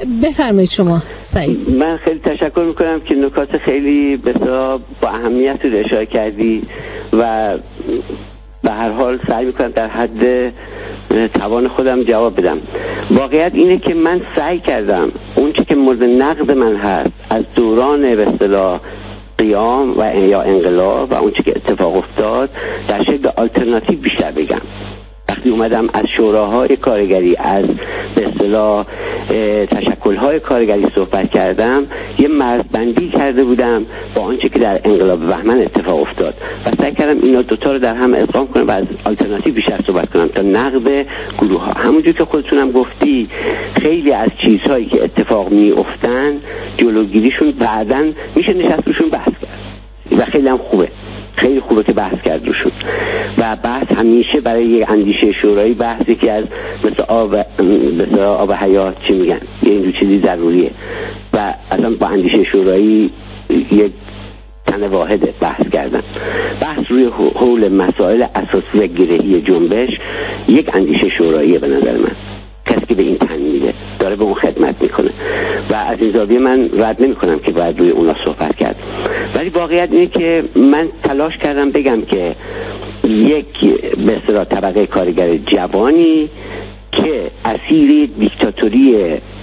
بفرمایید شما سعید. من خیلی تشکر میکنم که نکات خیلی بسیار با اهمیت رو اشاره کردی و به هر حال سعی میکنم در حد توان خودم جواب بدم. واقعیت اینه که من سعی کردم اون چی که مورد نقد من هست از دوران به اصطلاح قیام و یا انقلاب و اون چی که اتفاق افتاد در شکل آلترناتیو بیشتر بگم. وقتی اومدم از شوراهای کارگری، از به اصطلاح تشکل‌های کارگری صحبت کردم، یه مرزبندی کرده بودم با آنچه که در انقلاب بهمن اتفاق افتاد و سعی کردم اینا دوتا رو در هم ادغام کنم و از آلترناتیو بیشتر صحبت کنم تا نقد گروه ها. همونجور که خودتونم گفتی خیلی از چیزهایی که اتفاق میافتن جلوگیریشون بعداً میشه نشست روشون بحث کرد و خیلی هم خوبه، خیلی خوبه که بحث کرد روشون و بحث همیشه برای یک اندیشه شورایی بحثی که از مثل آب حیات چی میگن یه اینجور چیزی ضروریه و اصلا با اندیشه شورایی یک تن واحده بحث کردن. بحث روی حول مسائل اساسی و گرهی جنبش یک اندیشه شوراییه به نظر من. کسی که به این تن میده داره به اون خدمت میکنه و از این زاویه من رد نمی کنم که باید روی اونا صحبت کرد. ولی واقعیت اینه که من تلاش کردم بگم که یک به اصطلاح طبقه کارگر جوانی که اسیر دیکتاتوری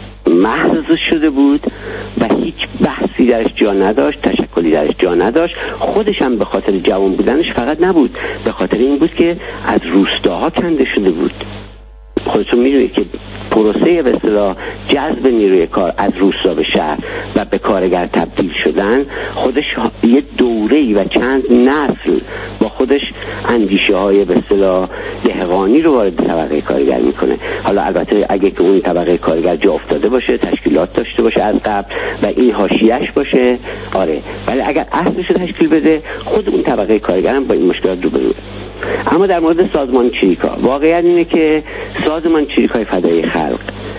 محض شده بود و هیچ بحثی درش جا نداشت، تشکلی درش جا نداشت، خودش هم به خاطر جوان بودنش فقط نبود، به خاطر این بود که از روستاها کنده شده بود. خودتون میدونید که پروسه به اصطلاح جذب نیروی کار از روستا به شهر و به کارگر تبدیل شدن خودش یه دوره‌ای و چند نسل با خودش اندیشه های به اصطلاح دهقانی رو وارد طبقه کارگر میکنه. حالا البته اگه که اون طبقه کارگر جا افتاده باشه، تشکیلات داشته باشه از قبل و این حاشیه‌اش باشه، آره، ولی اگر اصلش رو تشکیل بده خود اون طبقه کارگر هم با این مشکلات روبروه. اما در مورد سازمان چریکا واقعیت اینه که سازمان چریکای فدای خلق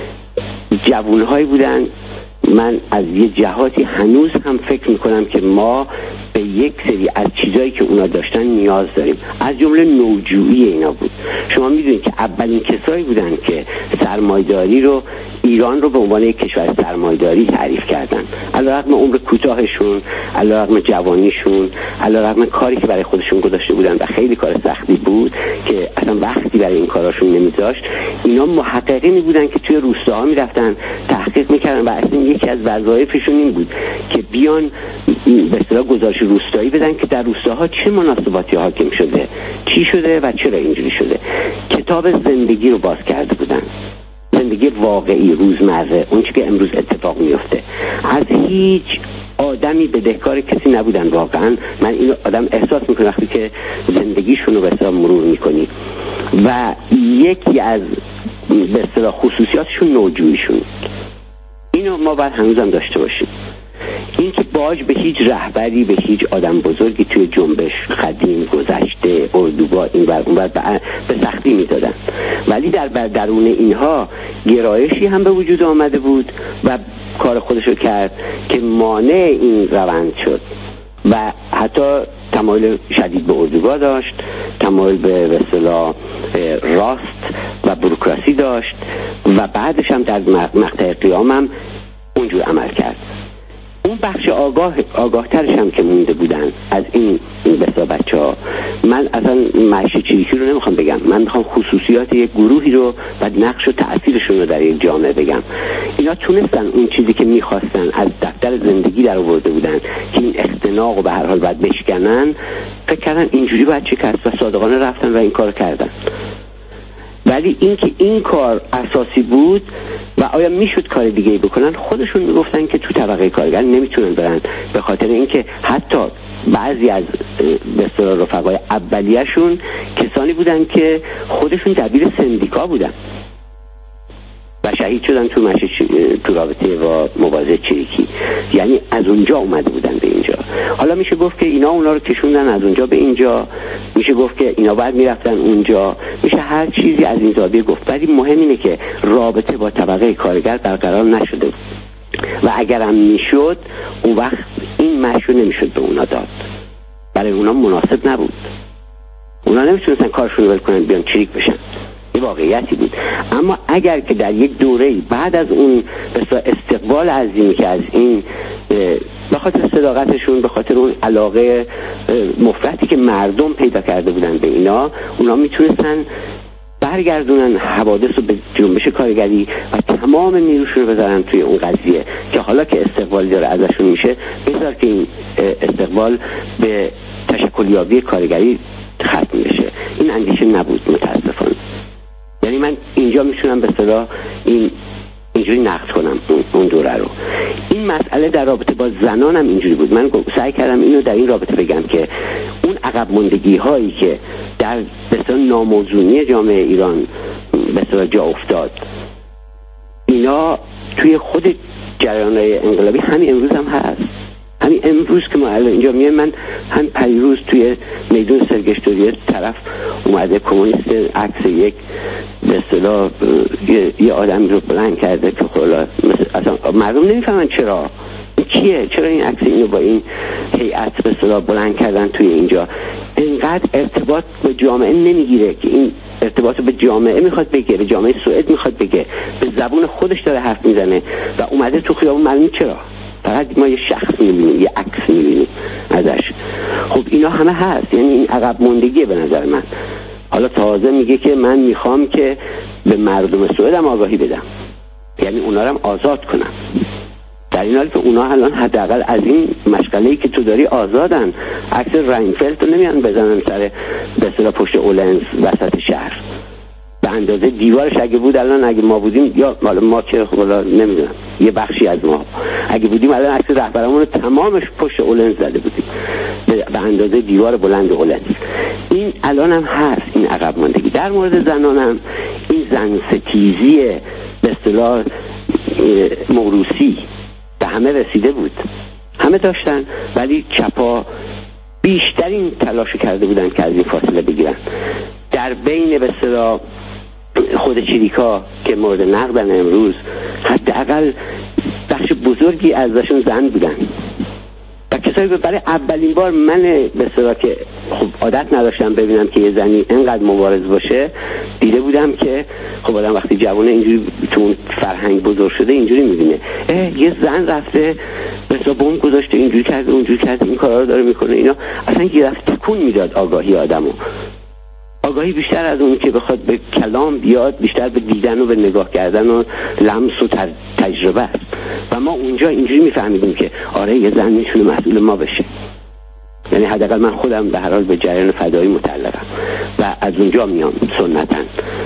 جوانهایی بودن. من از یه جهاتی هنوز هم فکر میکنم که ما به یک سری از چیزایی که اونا داشتن نیاز داریم، از جمله نوجویی اینا بود. شما میدونید که اولین کسایی بودن که سرمایه‌داری رو، ایران رو به عنوان یک کشور سرمایه‌داری تعریف کردن، علیرغم عمر کوتاهشون، علیرغم جوانیشون، علیرغم کاری که برای خودشون گذاشته بودن و خیلی کار سختی بود که اصلا وقتی برای این کاراشون نمیذاشت. اینا محققینی بودن که توی روستاها میرفتن تحقیق میکردن و اصلا یکی از وظایفشون این بود که بیان به اصطلاح گزارش روستایی بدن که در روستاها چه مناسباتی حاکم شده، چی شده و چرا اینجوری شده. کتاب زندگی رو باز کرده بودن، زندگی واقعی روزمره، اون چیزی که امروز اتفاق میفته. از هیچ آدمی بدهکار کسی نبودن. واقعا من این آدم احساس میکنم وقتی که زندگیشون رو به اصطلاح مرور میکنی و یکی از به اصطلاح خصوصیاتشون نوجوییشون. اینو ما باید هنوزم داشته باشیم. این که باج به هیچ رهبری، به هیچ آدم بزرگی توی جنبش قدیم گذشته اردوگاه این ور اون ور به سختی میدادن، ولی در درون اینها گرایشی هم به وجود آمده بود و کار خودشو کرد که مانع این روند شد و حتی تمایل شدید به اردوگاه داشت، تمایل به اصطلاح راست و بوروکراسی داشت و بعدش هم در مقطع قیام هم اونجور عمل کرد. اون بخش آگاه ترش هم که مونده بودن از این بسا بچه ها. من اصلا معیشت چریکی رو نمیخوام بگم، من میخوام خصوصیات یک گروهی رو و نقش و تأثیرشون رو در یک جامعه بگم. اینا تونستن اون چیزی که میخواستن از دفتر زندگی در آورده بودن که این اختناق رو به هر حال باید بشکنن، فکر کردن اینجوری باید شکست و صادقانه رفتن و این کار کردن. ولی اینکه این کار اساسی بود و آیا میشد کار دیگه بکنن، خودشون میگفتن که تو طبقه کارگر نمیتونن برن، به خاطر اینکه حتی بعضی از به اصطلاح رفقای اولیه‌شون کسانی بودن که خودشون دبیر سندیکا بودن و شهید شدن تو رابطه با مبارزه چریکی. یعنی از اونجا اومده بودن به اینجا. حالا میشه گفت که اینا اونا رو کشوندن از اونجا به اینجا، میشه گفت که اینا باید میرفتن اونجا، میشه هر چیزی از این زاویه گفت، ولی مهم اینه که رابطه با طبقه کارگر برقرار نشده بود و اگرم میشد اون وقت این مشروع نمیشد به اونا داد، برای اونا مناسب نبود. اونا نمیتونستن کارشون رو ول کنن بیان چریک بشن. یه واقعیتی بود. اما اگر که در یک دوره بعد از اون استقبال عظیمی که از این به خاطر صداقتشون، به خاطر اون علاقه مفرطی که مردم پیدا کرده بودن به اینا، اونا میتونستن برگردونن حوادث رو به جنبش کارگری و تمام نیروشون رو بذارن توی اون قضیه که حالا که استقبال داره ازشون میشه، بذار که این استقبال به تشکلیابی کارگری ختم بشه. این اندیشه نبود متاسفانه. یعنی من اینجا میتونم به اصطلاح اینجوری نقد کنم اون دوره رو. این مسئله در رابطه با زنانم اینجوری بود. من سعی کردم اینو در این رابطه بگم که اون عقب ماندگی هایی که در به اصطلاح ناموزونی جامعه ایران به اصطلاح جا افتاد، اینا توی خود جریان‌های انقلابی همین امروز هم هست. همین امروز که ما الان اینجا میایم، من هم پریروز توی میدون سرگشتوریه طرف اومده کمونیست عکس یک به اصطلاح یه آدمی رو بلند کرده که خلا اصلا مردم نمیفهمن چرا این کیه، چرا این عکس اینو با این هیئت به اصطلاح بلند کردن توی اینجا. اینقدر ارتباط به جامعه نمیگیره که این ارتباط به جامعه میخواد بگه، به جامعه سوئد میخواد بگه، به زبون خودش داره حرف میزنه و اومده تو خیابون. معلومه چرا، فقط ما یه شخص میبینیم، یه عکس میبینیم ازش. خب اینا همه هست. یعنی این عقب موندگیه به نظر من. حالا تازه میگه که من میخوام که به مردم سوئد هم آگاهی بدم، یعنی اونا رو هم آزاد کنم، در این حالی که اونا الان حداقل از این مشغله‌ای که تو داری آزادن. عکس راینفلد رو نمیان بزنن سر به اصطلاح پشت اولنز وسط شهر. به اندازه دیوارش اگه بود الان، اگه ما بودیم، یا ما که خدا نمیدونم یه بخشی از ما اگه بودیم الان عکس رهبرامون رو تمامش پشت اولنز زده بودیم به اندازه دیوار بلند اولنز. این الان هم هست این عقب ماندگی. در مورد زنان هم این زن ستیزی به اصطلاح موروثی به همه رسیده بود، همه داشتن، ولی چپا بیشترین تلاش کرده بودن که از این فاصله بگیرن. در بین به اصطلاح خود چریکا که مورد نقدن امروز، حداقل بخش بزرگی ازشون زن بودن و کسایی که برای اولین بار من به اصطلاح که خب عادت نداشتم ببینم که یه زنی اینقدر مبارز باشه، دیده بودم که خب آدم وقتی جوونه اینجوری تو اون فرهنگ بزرگ شده اینجوری میبینه یه زن رفته به اصطلاح بمب گذاشته، اینجوری کرده اونجوری کرده، این کارا رو داره میکنه. اینا اصلا یه دفعه تکون میداد آگاهی آدمو. آگاهی بیشتر از اون که بخواد به کلام بیاد، بیشتر به دیدن و به نگاه کردن و لمس و تجربه است. و ما اونجا اینجوری میفهمیدیم که آره یه زن میتونه مسئول ما بشه. یعنی حداقل من خودم به هر حال به جریان فدایی متعلقم و از اونجا میام سنتاً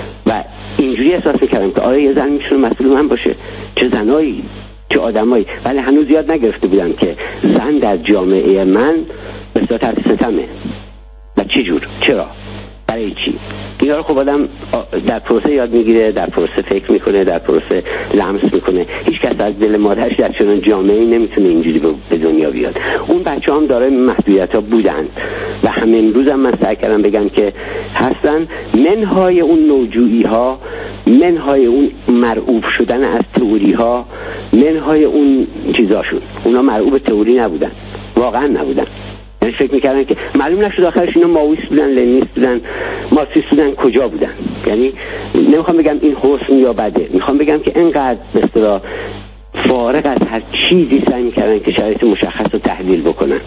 و اینجوری احساس میکردم که آره یه زن میتونه مسئول من باشه. چه زنایی، چه آدمایی. ولی هنوز یاد نگرفته بودم که زن در جامعه من به صورت ستمه و چه جور، چرا، برای چی. اینا رو خب آدم در پروسه یاد میگیره، در پروسه فکر میکنه، در پروسه لمس میکنه. هیچ کس از دل مادرش در چنان جامعه‌ای نمیتونه اینجوری به دنیا بیاد. اون بچه‌ها هم دارای محدودیت‌ها بودن و همین امروز هم من سعی کردم بگم که هستن. منهای اون نوجویی‌ها، منهای اون مرعوب شدن از تئوری‌ها، منهای اون چیزاشون، اونا مرعوب تئوری نبودن، واقعا نبودن. یعنی فکر میکردن که معلوم نشد آخرش اینا ماویست بودن، لنینیست بودن، مارکسیست بودن، کجا بودن. یعنی نمیخوام بگم این حسن یا بده، میخوام بگم که اینقدر به اصطلاح فارغ از هر چیزی سعی میکردن که شرایط مشخص رو تحلیل بکنن.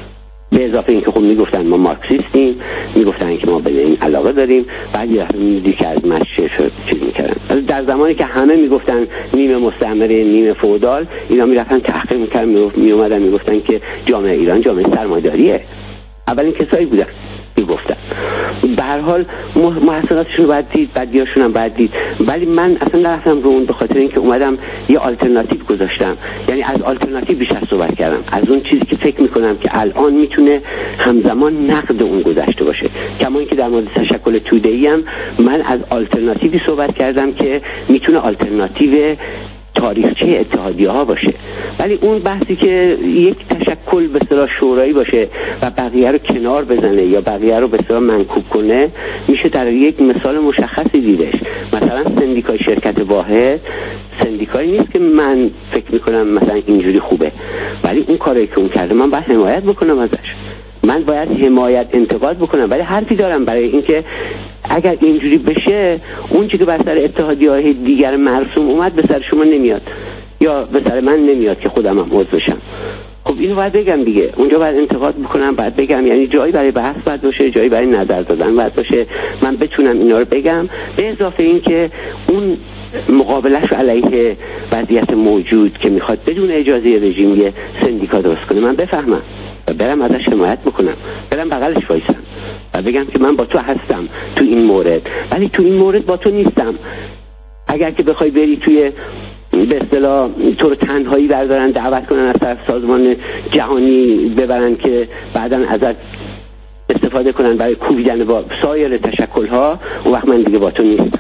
به اضافه اینکه خب میگفتن ما مارکسیستیم، میگفتن که ما به این علاقه داریم، بعد یه میدی که از مشچه چیز میکردن. در زمانی که همه میگفتن نیمه مستعمره نیمه فئودال، اینا میرفتن تحقیق میکردن، میومدن میگفتن که جامعه ایران جامعه سرمایه‌داریه. اولین کسایی بودن میگفتن. به هر حال محصولاتشون رو باید دید، بدیاشون هم باید دید. ولی من اصلا نرفتم رو اون، به خاطر اینکه اومدم یه آلترناتیو گذاشتم. یعنی از آلترناتیو بیشتر صحبت کردم، از اون چیزی که فکر میکنم که الان میتونه همزمان نقد اون گذشته باشه. کما اینکه در مورد تشکل توده‌ای هم من از آلترناتیوی صحبت کردم که میتونه آلترناتیو تاریخچه اتحادیه ها باشه. ولی اون بحثی که یک تشکل به اصطلاح شورایی باشه و بقیه رو کنار بزنه یا بقیه رو به اصطلاح منکوب کنه، میشه در یک مثال مشخصی دیدش. مثلا سندیکای شرکت واحد سندیکایی نیست که من فکر میکنم مثلا اینجوری خوبه، ولی اون کاری که اون کرده من باید حمایت بکنم ازش. من باید حمایت انتقاد بکنم، ولی حرفی دارم برای اینکه اگر اینجوری بشه اون چیزی که بر سر اتحادیه‌های دیگر مرسوم اومد به سر شما نمیاد یا به سر من نمیاد که خودم هم عضو بشم. خب اینو باید بگم دیگه، اونجا باید انتقاد بکنم، باید بگم، یعنی جایی برای بحث باید باشه، جایی برای نظر دادن باید باشه، من بتونم اینا رو بگم، به اضافه این که اون مقابلش علیه وضعیت موجود که میخواد بدون اجازه رژیم یه سندیکا درست کنه من بفهمم و برم ازش حمایت بکنم، برم بغلش وایسم و بگم که من با تو هستم تو این مورد، ولی تو این مورد با تو نیستم. اگر که بخوای بری توی به اصطلاح تو رو تنهایی بردارن دعوت کنن از طرف سازمان جهانی ببرن که بعداً ازت استفاده کنن برای کوبیدن با سایر تشکل‌ها، اون وقت من دیگه با تو نیستم.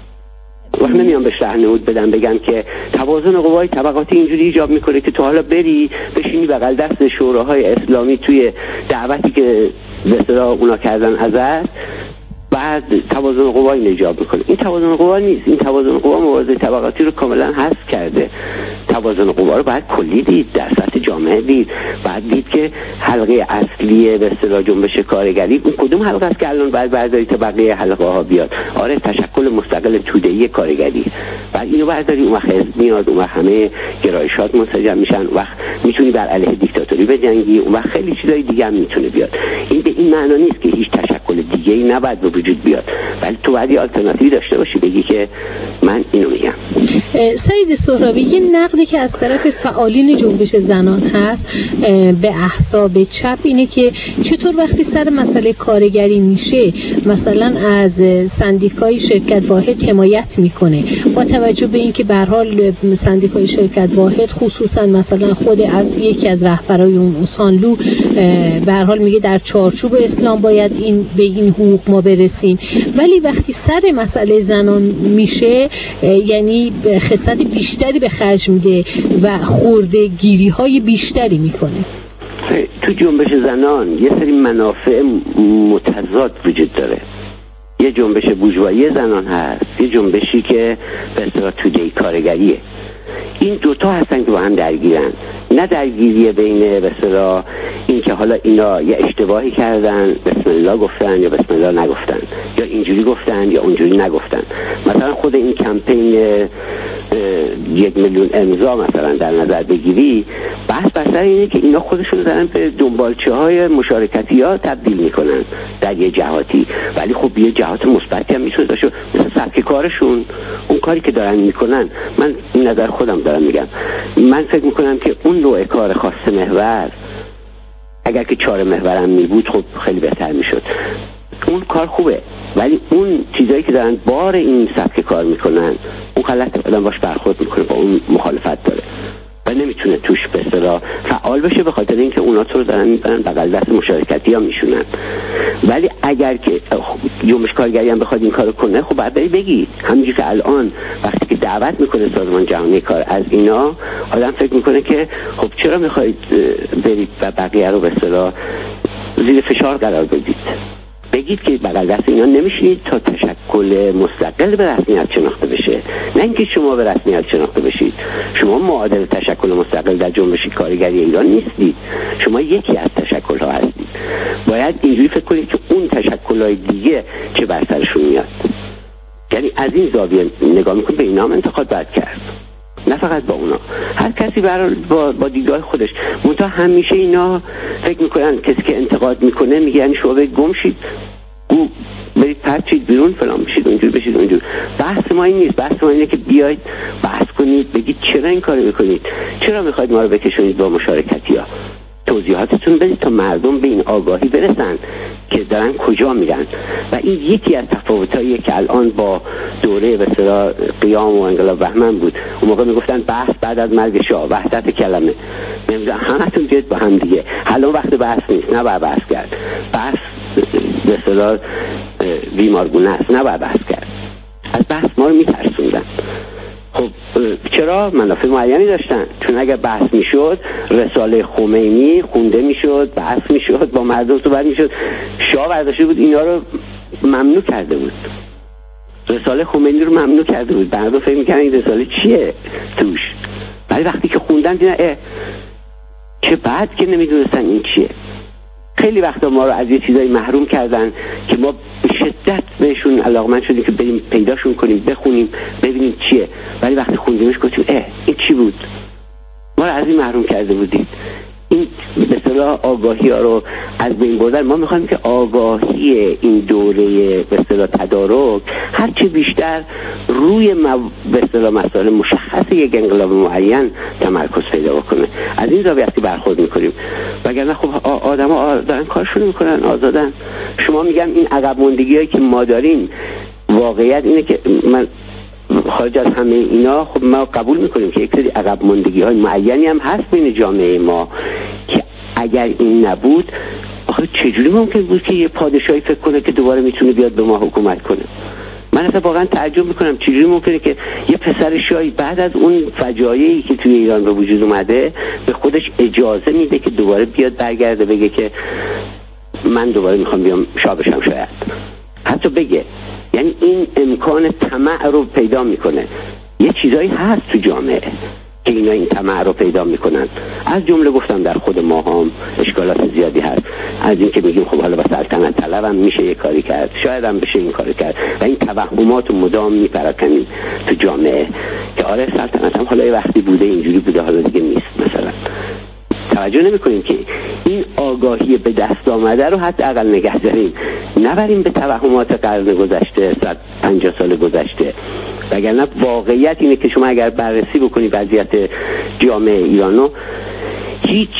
وقت نمیام بهش راهنمود بدم بگم که توازن قوای طبقاتی اینجوری ایجاب میکنه که تو حالا بری بشینی بغل دست شوراهای اسلامی توی دعوتی که به اصطلاح اونا کردن ازت، بعد توازن قوا ایجاب میکنه. این توازن قوا نیست، این توازن قوا موازی طبقاتی رو کاملا حذف کرده. توازن قوا رو باید کلی دید، در سطح جامعه دید، بعد دید که حلقه اصلی به اصطلاح جنبش کارگری اون کدوم حلقه است که الان باید برداری تا بقیه حلقه ها بیاد. آره، تشکل مستقل توده‌ای کارگری، بعد اینو برداری، اون وقت حزب میاد، اون وقت همه گرایشات منسجم میشن، اون وقت میتونی بر علیه دیکتاتوری بجنگی، اون وقت خیلی چیزای دیگه هم میتونه بیاد. این به این معنی نیست که هیچ تشکل دیگه‌ای نباید به وجود بیاد، ولی تو باید یه آلترناتیوی داشته باشی، بگی که من اینو میگم. سعید سهرابی، یه نقدی که از طرف فعالین جنبش زنان هست به احزاب چپ اینه که چطور وقتی سر مسئله کارگری میشه مثلا از سندیکای شرکت واحد حمایت میکنه، با توجه به اینکه به هر حال سندیکای شرکت واحد خصوصا مثلا خود از یکی از رهبرای اون سانلو به هر حال میگه در چارچوب اسلام باید به این حقوق ما برسیم، ولی وقتی سر مسئله زنان میشه یعنی خسارت بیشتری به خرج میده و خورده گیری های بیشتری میکنه. تو جنبش زنان یه سری منافع متضاد وجود داره. یه جنبش بورژوایی زنان هست، یه جنبشی که به اصطلاح توده کارگریه. این دوتا هستن که با هم درگیرن، نه درگیری بین به اصطلاح این که حالا اینا یه اشتباهی کردن بسم الله گفتن یا بسم الله نگفتن، یا اینجوری گفتن یا اونجوری نگفتن. مثلا خود این کمپین 1 میلیون امضا مثلا در نظر بگیری، بحث بر سر اینه که اینا خودشون دارن به دنبالچه‌های مشارکتی ها تبدیل میکنن در یه جهاتی، ولی خب یه جهات مثبتی هم میتونه داشته، مثل سبک کارشون، اون کاری که دارن میکنن. من این نظر خودم دارم میگم، من فکر میکنم که اون نوع کار خاص محور اگر که 4 محورم میبود خب خیلی بهتر میشد. اون کار خوبه، ولی اون چیزایی که دارن بار این سبک کار میکنن اون غلطه، آدم باش برخورد میکنه، با اون مخالفت داره و نمیتونه توش به اصطلاح فعال بشه، به خاطر اینکه اونا تو رو دارن میبرن بغل دست مشارکتی ها میشونن. ولی اگر که جنبش کارگری هم بخواد این کارو کنه، خب باید بگی همینجوری که الان وقتی که دعوت میکنه سازمان جهانی کار از اینا، آدم فکر میکنه که خب چرا میخواید برید و بقیه رو به اصطلاح زیر فشار قرار بدید. بگید که بغل دست اینا نمیشید تا تشکل مستقل به رسمیت شناخته بشه، نه اینکه شما به رسمیت شناخته بشید. شما معادل تشکل مستقل در جنبش کارگری ایران نیستید، شما یکی از تشکل ها هستید. باید اینجوری فکر کنید که اون تشکل های دیگه چه بر سرشون میاد، یعنی از این زاویه نگاه میکنید، به اینا هم انتقاد باید کرد، نه فقط با اونا. هر کسی با دیدگاه خودش. منتها همیشه اینا فکر میکنن کسی که انتقاد میکنه میگه یعنی شما گم شید، برید پرچید بیرون، فلان بشید، اونجور بشید، اونجور. بحث ما این نیست. بحث ما اینه که بیاید بحث کنید، بگید چرا این کارو میکنید، چرا میخواید ما رو بکشونید با مشارکتی ها، توضیحاتتون بدید تا مردم به این آگاهی برسن که دارن کجا میرن. و این یکی از تفاوتاییه که الان با دوره به اصطلاح قیام و انقلاب بهمن بود. اون موقع میگفتن بحث بعد از مرگ شاه، وحدت کلمه، نمیدونم همتون بیاید با هم دیگه. حالا وقت بحث نیست، نه باید بحث کرد. بحث به اصطلاح بیمارگونه است، نه باید بحث کرد. از بحث ما رو میترسوندن. خب چرا؟ منافع معینی داشتن، چون اگر بحث میشد رساله خمینی خونده میشد، بحث میشد، با مردم صحبت میشد. شاه برداشته بود اینا رو ممنوع کرده بود، رساله خمینی رو ممنوع کرده بود. مردم فکر میکنن این رساله چیه توش، ولی وقتی که خوندن دیدن چه بعد که نمیدونستن این چیه. خیلی وقتا ما رو از یه چیزایی محروم کردن که ما به شدت بهشون علاقمند شدیم که بریم پیداشون کنیم، بخونیم، ببینیم چیه، ولی وقتی خوندیمش گفتیم این چی بود؟ ما رو از این محروم کرده بودید. این به اصطلاح آگاهی ها رو از بین بردن. ما میخوایم که آگاهی این دوره به اصطلاح تدارک هرچی بیشتر روی به اصطلاح مسائل مشخص یک انقلاب معین تمرکز پیدا بکنه. از این زاویه است برخورد میکنیم، وگرنه خب آدما دارن کارشون میکنن، آزادن. شما میگم این عقب ماندگی‌هایی که ما داریم، واقعیت اینه که من خارج از همه اینا خب ما قبول میکنیم که یک سری عقب ماندگی‌های معینی هم هست بین جامعه ما که اگر این نبود آخه چجوری ممکن بود که یه پادشاهی فکر کنه که دوباره میتونه بیاد به ما حکومت کنه؟ من اصلا واقعا تعجب میکنم چجوری ممکنه که یه پسر شاهی بعد از اون فجایعی که توی ایران به وجود اومده به خودش اجازه میده که دوباره بیاد برگرده بگه که من دوباره میخوام بیام شاه بشم. شاید حتی بگه، یعنی این امکان طمع رو پیدا میکنه. یه چیزایی هست تو جامعه که اینا این طمع رو پیدا میکنن. از جمله گفتم در خود ما هم اشکالات زیادی هست، از این که میگیم خب حالا با سلطنت طلب هم میشه یه کاری کرد، شاید هم بشه این کاری کرد، و این توهمات رو مدام میپراکنیم تو جامعه که آره سلطنت هم حالا یه وقتی بوده اینجوری بوده حالا دیگه نیست. مثلا توجه نمی کنیم که این آگاهی به دست آمده رو حداقل نگه داریم، نبریم به توهمات قرن گذشته، 150 سال گذشته. وگرنه واقعیت اینه که شما اگر بررسی بکنی وضعیت جامعه ایرانو، هیچ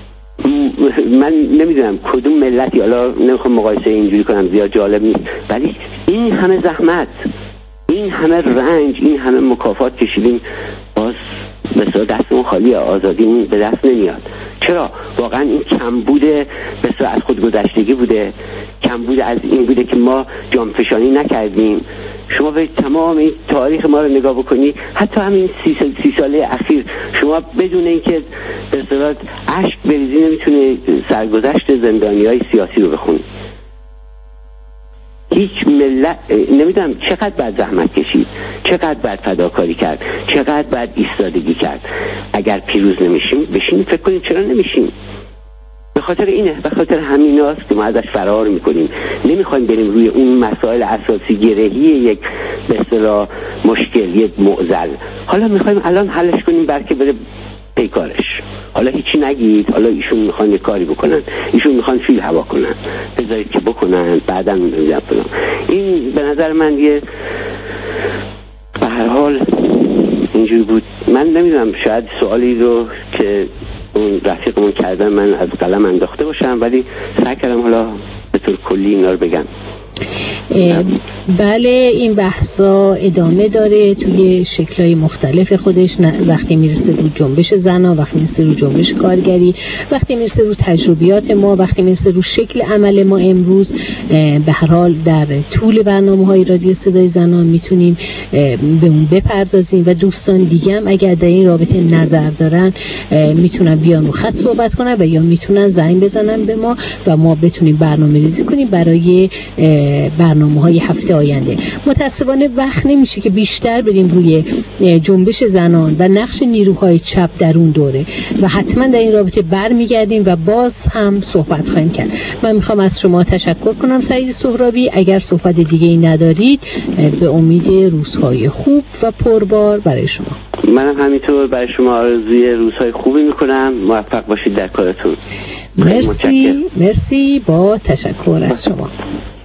من نمیدونم کدوم ملتی، حالا نمیخوام مقایسه اینجوری کنم زیاد جالب نیست، ولی این همه زحمت، این همه رنج، این همه مکافات کشیدیم، باز مثلا دستمون خالیه، آزادیمون به دست نمیاد. چرا؟ واقعا این کمبود مثلا از خودگذشتگی بوده، کمبود از این بوده که ما جانفشانی نکردیم. شما به تمام این تاریخ ما رو نگاه بکنی، حتی همین 30 ساله اخیر، شما بدون اینکه به اصطلاح اشک بریزی نمیتونه سرگذشت زندانیای سیاسی رو بخونی. هیچ ملت نمیدونم چقدر باید زحمت کشید، چقدر باید فداکاری کرد، چقدر باید ایستادگی کرد. اگر پیروز نمیشیم بشین فکر کنیم چرا نمیشیم. به خاطر اینه، به خاطر همیناست که ما ازش فرار میکنیم، نمیخوایم بریم روی اون مسائل اساسی گرهی یک به اصطلاح مشکل، یک معضل. حالا میخوایم الان حلش کنیم بلکه بره پیکارش. حالا هیچی نگید، حالا ایشون میخوان یه کاری بکنن، ایشون میخوان فیل هوا کنن، بذارید که بکنن بعداً میذارم. این به نظر من یه به هر حال اینجوری بود. من نمیدونم شاید سوالی رو که اون رفیقمون کردن من از قلم انداخته باشم، ولی سعی کردم حالا به طور کلی اینا رو بگم. بله، این بحثا ادامه داره توی شکل‌های مختلف خودش. وقتی میرسه رو جنبش زنان، وقتی میرسه رو جنبش کارگری، وقتی میرسه رو تجربیات ما، وقتی میرسه رو شکل عمل ما امروز. به هر حال در طول برنامه‌های رادیو صدای زنان میتونیم به اون بپردازیم و دوستان دیگه هم اگر در این رابطه نظر دارن میتونن بیان رو خط صحبت کنن و یا میتونن زنگ بزنن به ما و ما بتونیم برنامه‌ریزی کنیم برای برنامه‌های هفته آینده. متأسفانه وقت نمیشه که بیشتر بریم روی جنبش زنان و نقش نیروهای چپ در اون دوره و حتما در این رابطه برمیگردیم و باز هم صحبت خواهیم کرد. من میخوام از شما تشکر کنم سعید سهرابی. اگر صحبت دیگه ای ندارید، به امید روزهای خوب و پربار برای شما. منم همینطور برای شما آرزوی روزهای خوبی میکنم. موفق باشید در کارتون. مرسی با تشکر از شما.